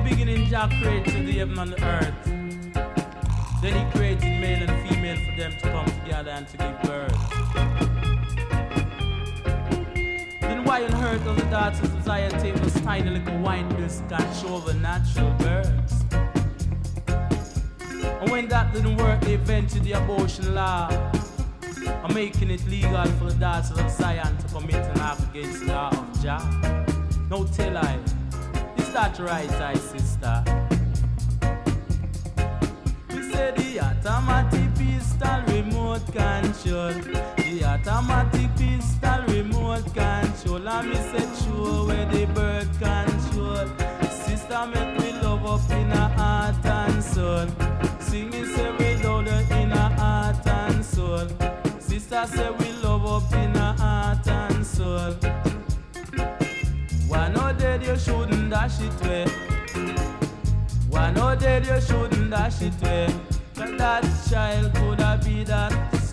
beginning, Jah created the heaven and the earth. Then he created male and female for them to come together and to give birth. Then why on earth does the daughters of Zion take those tiny little wine biscuits and show the natural birds? And when that didn't work, they invented the abortion law, and making it legal for the daughters of Zion to commit an act against the law of Jah. No tell I. Is that right, I sister? We say the automatic pistol remote control. The automatic pistol remote control. And me say sure where the birth control. Sister make me love up in a heart and soul. Sing it say we love in a heart and soul. Sister say we love up in a heart and soul. Why not dead you shouldn't dash it away? Why not dead you shouldn't dash it away? Cause that child could have be that